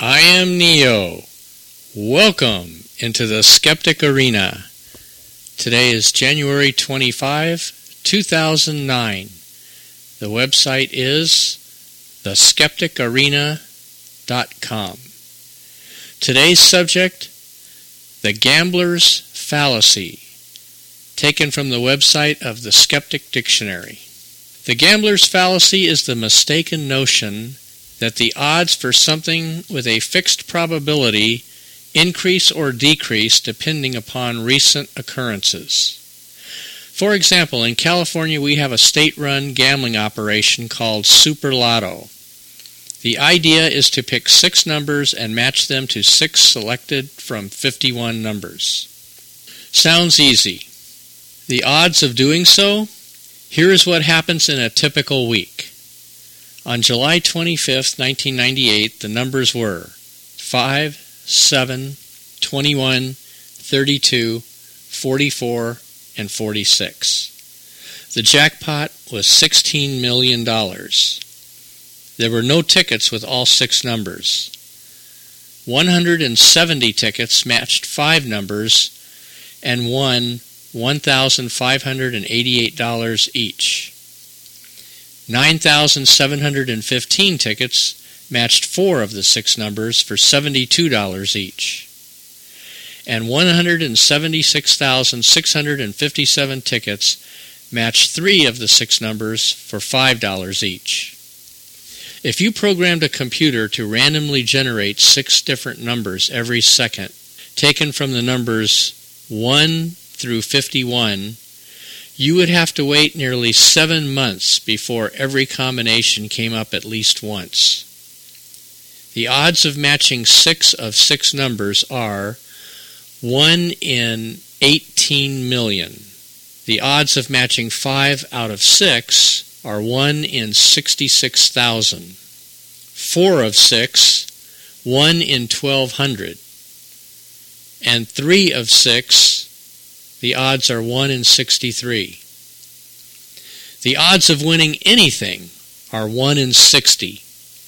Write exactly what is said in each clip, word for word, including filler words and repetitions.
I am Neo. Welcome into the Skeptic Arena. Today is January twenty-fifth, two thousand nine. The website is the skeptic arena dot com. Today's subject, the gambler's fallacy, taken from the website of the Skeptic Dictionary. The gambler's fallacy is the mistaken notion that the odds for something with a fixed probability increase or decrease depending upon recent occurrences. For example, in California we have a state-run gambling operation called Super Lotto. The idea is to pick six numbers and match them to six selected from fifty-one numbers. Sounds easy. The odds of doing so? Here is what happens in a typical week. On July twenty-fifth, nineteen ninety-eight, the numbers were five, seven, twenty-one, thirty-two, forty-four, and forty-six. The jackpot was sixteen million dollars. There were no tickets with all six numbers. one hundred seventy tickets matched five numbers and won one thousand five hundred eighty-eight dollars each. nine thousand seven hundred fifteen tickets matched four of the six numbers for seventy-two dollars each. And one hundred seventy-six thousand six hundred fifty-seven tickets matched three of the six numbers for five dollars each. If you programmed a computer to randomly generate six different numbers every second, taken from the numbers one through fifty-one, you would have to wait nearly seven months before every combination came up at least once. The odds of matching six of six numbers are one in eighteen million. The odds of matching five out of six are one in sixty-six thousand. four of six, one in twelve hundred. And three of six, the odds are one in sixty-three. The odds of winning anything are one in sixty.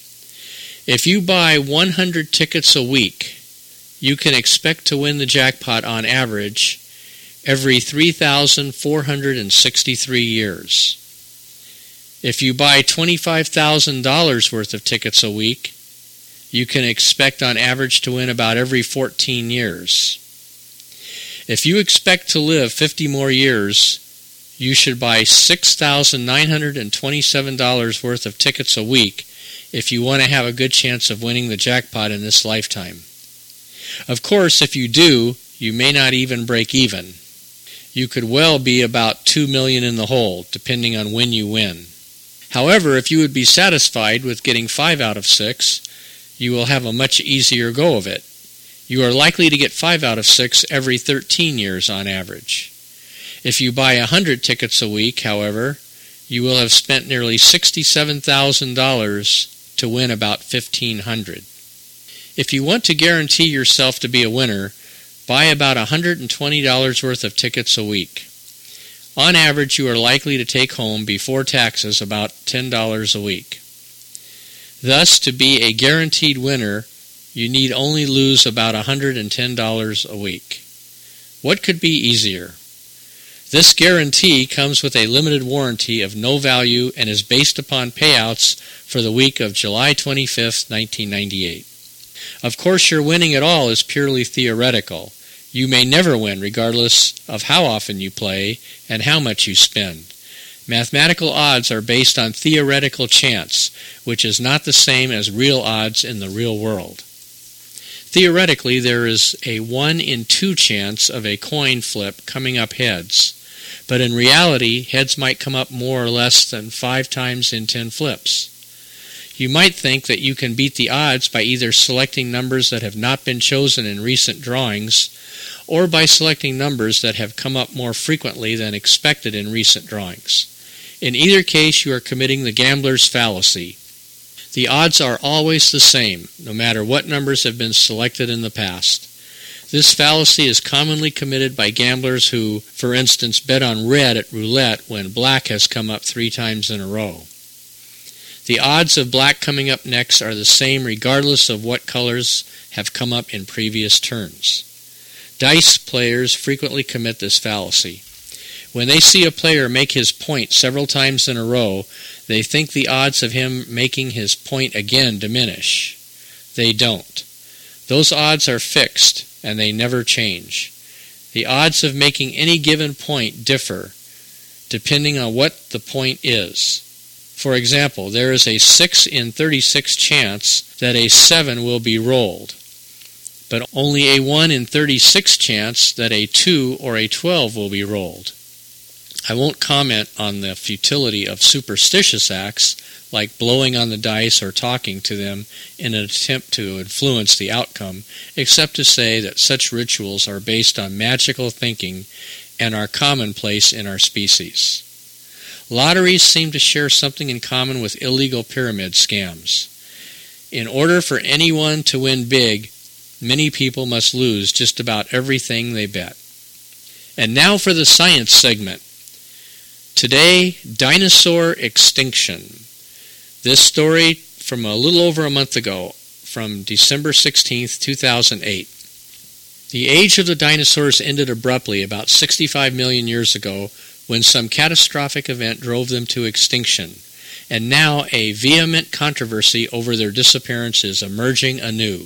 If you buy one hundred tickets a week, you can expect to win the jackpot on average every three thousand four hundred sixty-three years. If you buy twenty-five thousand dollars worth of tickets a week, you can expect on average to win about every fourteen years. If you expect to live fifty more years, you should buy six thousand nine hundred twenty-seven dollars worth of tickets a week if you want to have a good chance of winning the jackpot in this lifetime. Of course, if you do, you may not even break even. You could well be about two million dollars in the hole, depending on when you win. However, if you would be satisfied with getting five out of six, you will have a much easier go of it. You are likely to get five out of six every thirteen years on average. If you buy one hundred tickets a week, however, you will have spent nearly sixty-seven thousand dollars to win about fifteen hundred. If you want to guarantee yourself to be a winner, buy about one hundred twenty dollars worth of tickets a week. On average, you are likely to take home before taxes about ten dollars a week. Thus, to be a guaranteed winner, you need only lose about one hundred ten dollars a week. What could be easier? This guarantee comes with a limited warranty of no value and is based upon payouts for the week of July twenty-fifth, nineteen ninety-eight. Of course, your winning at all is purely theoretical. You may never win regardless of how often you play and how much you spend. Mathematical odds are based on theoretical chance, which is not the same as real odds in the real world. Theoretically, there is a one in two chance of a coin flip coming up heads, but in reality, heads might come up more or less than five times in ten flips. You might think that you can beat the odds by either selecting numbers that have not been chosen in recent drawings, or by selecting numbers that have come up more frequently than expected in recent drawings. In either case, you are committing the gambler's fallacy. The odds are always the same, no matter what numbers have been selected in the past. This fallacy is commonly committed by gamblers who, for instance, bet on red at roulette when black has come up three times in a row. The odds of black coming up next are the same regardless of what colors have come up in previous turns. Dice players frequently commit this fallacy. When they see a player make his point several times in a row, they think the odds of him making his point again diminish. They don't. Those odds are fixed, and they never change. The odds of making any given point differ, depending on what the point is. For example, there is a six in thirty-six chance that a seven will be rolled, but only a one in thirty-six chance that a two or a twelve will be rolled. I won't comment on the futility of superstitious acts like blowing on the dice or talking to them in an attempt to influence the outcome, except to say that such rituals are based on magical thinking and are commonplace in our species. Lotteries seem to share something in common with illegal pyramid scams. In order for anyone to win big, many people must lose just about everything they bet. And now for the science segment. Today, dinosaur extinction. This story from a little over a month ago, from December sixteenth, two thousand eight. The age of the dinosaurs ended abruptly about sixty-five million years ago when some catastrophic event drove them to extinction, and now a vehement controversy over their disappearance is emerging anew.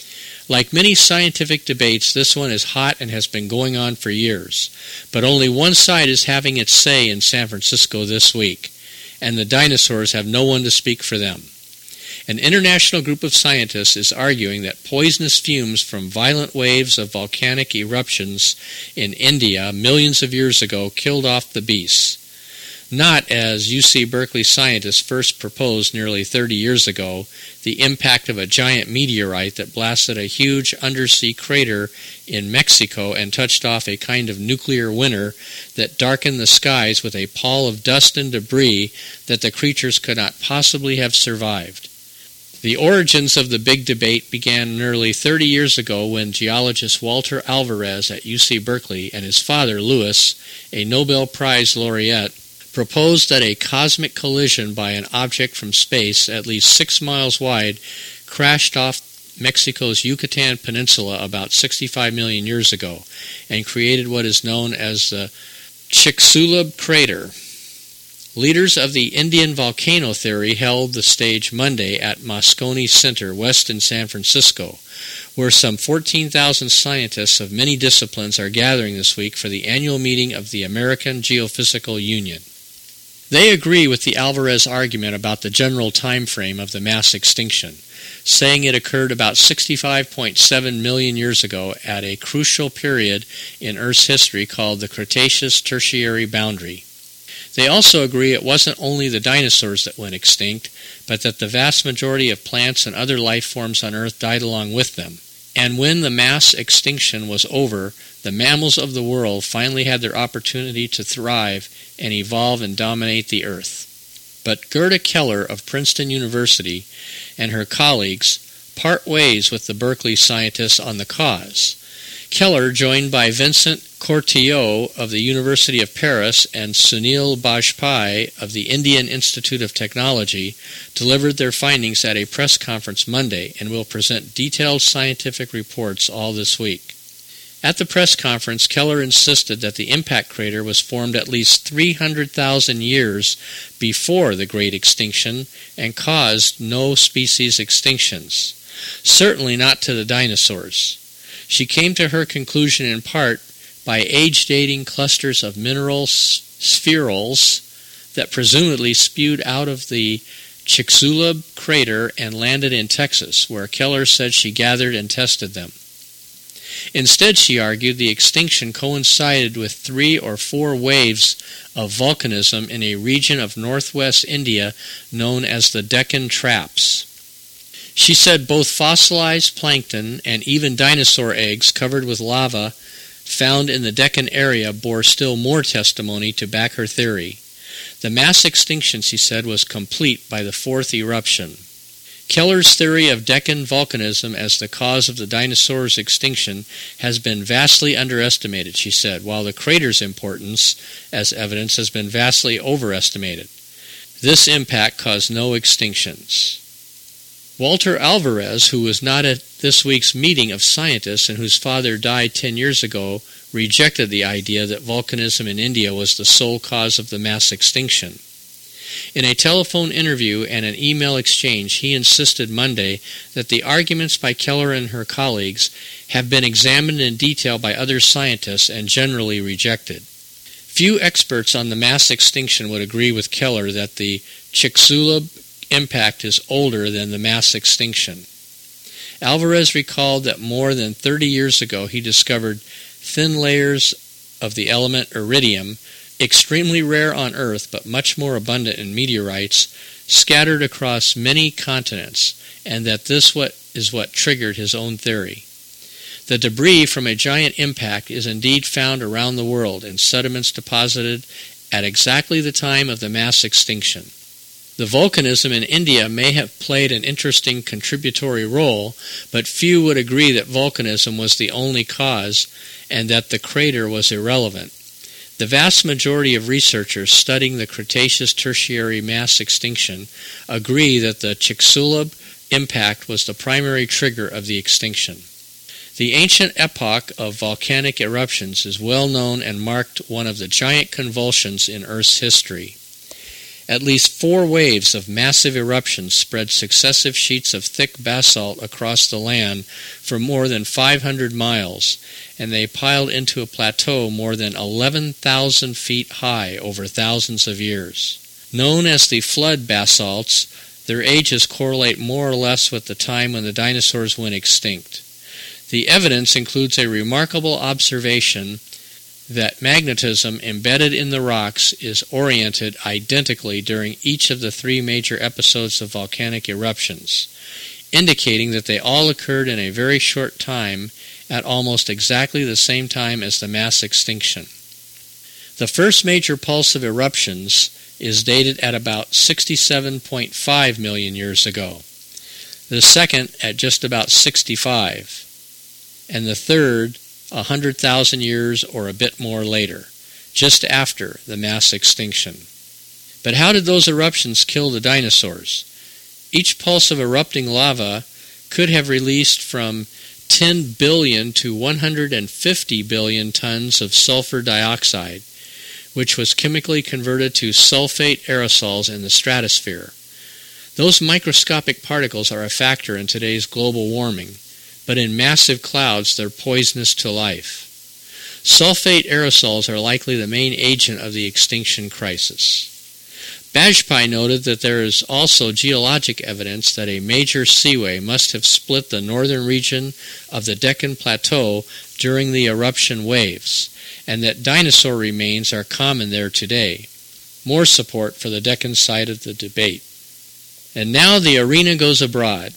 Like many scientific debates, this one is hot and has been going on for years, but only one side is having its say in San Francisco this week, and the dinosaurs have no one to speak for them. An international group of scientists is arguing that poisonous fumes from violent waves of volcanic eruptions in India millions of years ago killed off the beasts. Not, as U C Berkeley scientists first proposed nearly thirty years ago, the impact of a giant meteorite that blasted a huge undersea crater in Mexico and touched off a kind of nuclear winter that darkened the skies with a pall of dust and debris that the creatures could not possibly have survived. The origins of the big debate began nearly thirty years ago when geologist Walter Alvarez at U C Berkeley and his father, Louis, a Nobel Prize laureate, proposed that a cosmic collision by an object from space at least six miles wide crashed off Mexico's Yucatan Peninsula about sixty-five million years ago and created what is known as the Chicxulub crater. Leaders of the Indian volcano theory held the stage Monday at Moscone Center, west in San Francisco, where some fourteen thousand scientists of many disciplines are gathering this week for the annual meeting of the American Geophysical Union. They agree with the Alvarez argument about the general time frame of the mass extinction, saying it occurred about sixty-five point seven million years ago at a crucial period in Earth's history called the Cretaceous-Tertiary boundary. They also agree it wasn't only the dinosaurs that went extinct, but that the vast majority of plants and other life forms on Earth died along with them. And when the mass extinction was over, the mammals of the world finally had their opportunity to thrive and evolve and dominate the Earth. But Gerda Keller of Princeton University and her colleagues part ways with the Berkeley scientists on the cause. Keller, joined by Vincent Cortillo of the University of Paris and Sunil Bajpai of the Indian Institute of Technology, delivered their findings at a press conference Monday and will present detailed scientific reports all this week. At the press conference, Keller insisted that the impact crater was formed at least three hundred thousand years before the Great Extinction and caused no species extinctions, certainly not to the dinosaurs. She came to her conclusion in part by age-dating clusters of mineral spherules that presumably spewed out of the Chicxulub crater and landed in Texas, where Keller said she gathered and tested them. Instead, she argued, the extinction coincided with three or four waves of volcanism in a region of northwest India known as the Deccan Traps. She said both fossilized plankton and even dinosaur eggs covered with lava found in the Deccan area bore still more testimony to back her theory. The mass extinction, she said, was complete by the fourth eruption. Keller's theory of Deccan volcanism as the cause of the dinosaurs' extinction has been vastly underestimated, she said, while the crater's importance as evidence has been vastly overestimated. This impact caused no extinctions. Walter Alvarez, who was not at this week's meeting of scientists and whose father died ten years ago, rejected the idea that volcanism in India was the sole cause of the mass extinction. In a telephone interview and an email exchange, he insisted Monday that the arguments by Keller and her colleagues have been examined in detail by other scientists and generally rejected. Few experts on the mass extinction would agree with Keller that the Chicxulub impact is older than the mass extinction. Alvarez recalled that more than thirty years ago he discovered thin layers of the element iridium, extremely rare on Earth but much more abundant in meteorites, scattered across many continents, and that this what is what triggered his own theory. The debris from a giant impact is indeed found around the world in sediments deposited at exactly the time of the mass extinction. The volcanism in India may have played an interesting contributory role, but few would agree that volcanism was the only cause and that the crater was irrelevant. The vast majority of researchers studying the Cretaceous-Tertiary mass extinction agree that the Chicxulub impact was the primary trigger of the extinction. The ancient epoch of volcanic eruptions is well known and marked one of the giant convulsions in Earth's history. At least four waves of massive eruptions spread successive sheets of thick basalt across the land for more than five hundred miles, and they piled into a plateau more than eleven thousand feet high over thousands of years. Known as the flood basalts, their ages correlate more or less with the time when the dinosaurs went extinct. The evidence includes a remarkable observation that magnetism embedded in the rocks is oriented identically during each of the three major episodes of volcanic eruptions, indicating that they all occurred in a very short time at almost exactly the same time as the mass extinction. The first major pulse of eruptions is dated at about sixty-seven point five million years ago, the second at just about sixty-five, and the third a hundred thousand years or a bit more later, just after the mass extinction. But how did those eruptions kill the dinosaurs? Each pulse of erupting lava could have released from ten billion to one hundred fifty billion tons of sulfur dioxide, which was chemically converted to sulfate aerosols in the stratosphere. Those microscopic particles are a factor in today's global warming, but in massive clouds they're poisonous to life. Sulfate aerosols are likely the main agent of the extinction crisis. Bajpai noted that there is also geologic evidence that a major seaway must have split the northern region of the Deccan Plateau during the eruption waves, and that dinosaur remains are common there today. More support for the Deccan side of the debate. And now the arena goes abroad.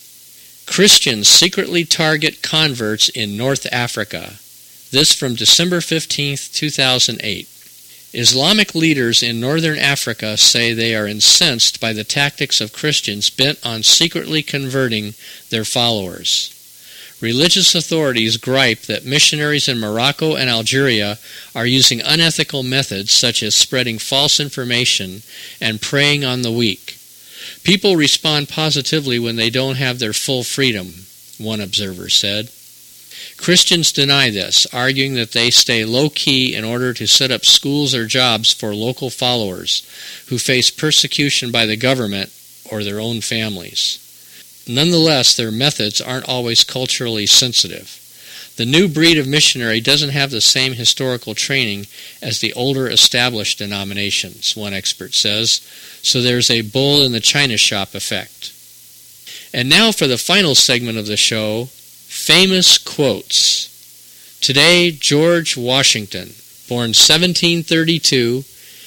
Christians secretly target converts in North Africa. This from December fifteenth, two thousand eight. Islamic leaders in northern Africa say they are incensed by the tactics of Christians bent on secretly converting their followers. Religious authorities gripe that missionaries in Morocco and Algeria are using unethical methods such as spreading false information and preying on the weak. People respond positively when they don't have their full freedom, one observer said. Christians deny this, arguing that they stay low-key in order to set up schools or jobs for local followers who face persecution by the government or their own families. Nonetheless, their methods aren't always culturally sensitive. The new breed of missionary doesn't have the same historical training as the older established denominations, one expert says, so there's a bull in the china shop effect. And now for the final segment of the show, famous quotes. Today, George Washington, born seventeen thirty-two,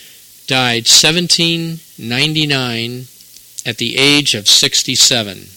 died seventeen ninety-nine at the age of sixty-seven.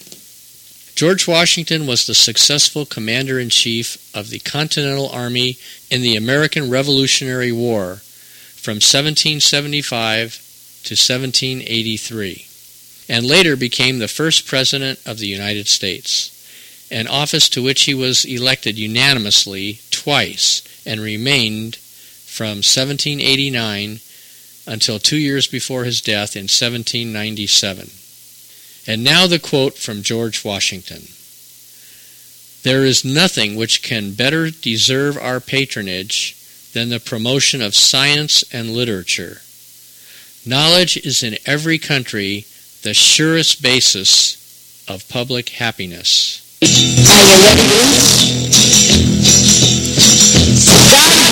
George Washington was the successful commander-in-chief of the Continental Army in the American Revolutionary War from seventeen seventy-five to seventeen eighty-three, and later became the first President of the United States, an office to which he was elected unanimously twice and remained from seventeen eighty-nine until two years before his death in seventeen ninety-seven. And now the quote from George Washington. "There is nothing which can better deserve our patronage than the promotion of science and literature. Knowledge is in every country the surest basis of public happiness." Are you ready, Bruce? Sit down.